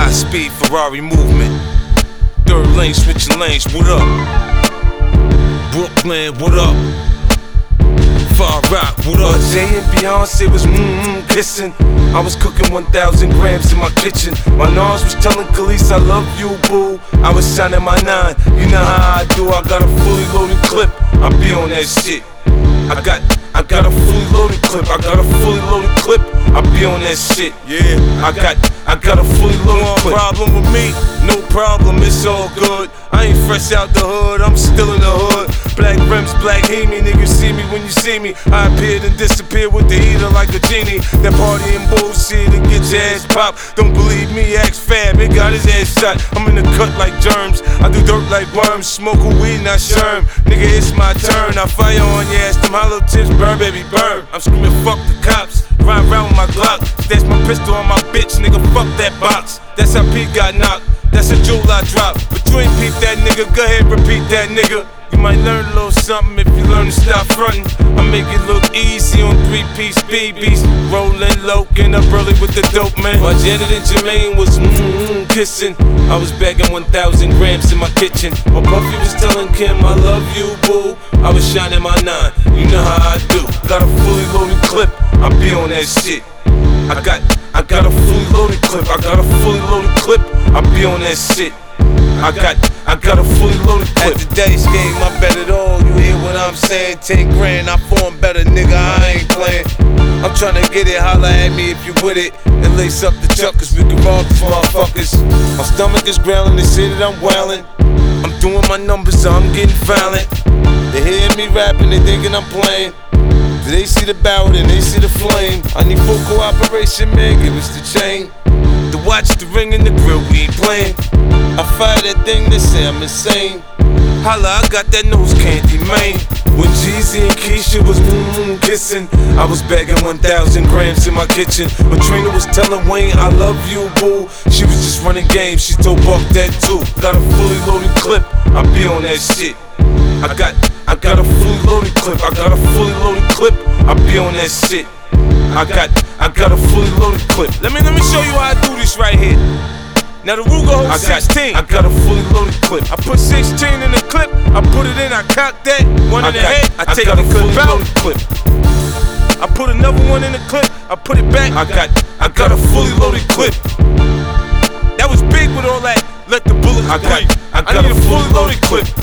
High speed Ferrari movement. Third lane switching lanes, what up? Brooklyn, what up? Far Rock, what up? Jay and Beyonce was kissing. I was cooking 1,000 grams in my kitchen. My nose was telling Khalees I love you, boo. I was shining my 9, you know how I do. I got a fully loaded clip, I be on that shit. I got a fully loaded clip. I got a fully loaded clip. I be on that shit. Yeah, I got a fully loaded clip. Problem with me? No problem, it's all good. I ain't fresh out the hood, I'm still in the hood. Black rims, black Hemi, niggas see me when you see me. I appeared and disappeared with the heater like a genie. That party and bullshit and get your ass popped. Don't believe me, ask Fab, it got his ass shot. I'm in the cut like germs, I do dirt like worms. Smoke a weed, not sherm. Nigga, it's my turn. I fire on your ass, them hollow tips, burn, baby, burn. I'm screaming, fuck the cops. Ride around with my Glock. Stash my pistol on my bitch, nigga, fuck that box. That's how Pete got knocked. That's a jewel I dropped. But you ain't peep that nigga, go ahead, repeat that nigga. You might learn a little something if you learn to stop frontin'. I make it look easy on 3-piece BBs. Rollin' low, getting up early with the dope, man. While Janet and Jermaine was kissing, I was bagging 1,000 grams in my kitchen. My Puffy was telling Kim, I love you, boo. I was shining my 9, you know how I do. Got a fully loaded clip, I be on that shit. I got a fully loaded clip. I got a fully loaded clip. I be on that shit. I got a fully loaded clip. At today's game, I bet it all. You hear what I'm saying? 10 grand, I form better, nigga. I ain't playing. I'm tryna get it. Holla at me if you with it. And lace up the chuck, cause we can rob these motherfuckers. My stomach is growling. They say that I'm wildin'. I'm doing my numbers, so I'm getting violent. They hear me rapping, they thinking I'm playing. They see the barrel and they see the flame. I need full cooperation, man, give us the chain. The watch, the ring, and the grill, we ain't playing. I fire that thing, they say I'm insane. Holla, I got that nose candy, man. When Jeezy and Keisha was kissing, I was bagging 1,000 grams in my kitchen. But Trina was telling Wayne, I love you, boo. She was just running games, she told Buck that too. Got a fully loaded clip, I be on that shit. I got a fully loaded clip. I got a fully loaded clip. I be on that shit. I got a fully loaded clip. Let me show you how I do this right here. Now the Ruger holds 16. I got a fully loaded clip. I put 16 in the clip. I put it in. I cock that one in the head. I take the clip out. I put another one in the clip. I put it back. I got a fully loaded clip. That was big with all that. Let the bullets breathe. I need a fully loaded clip.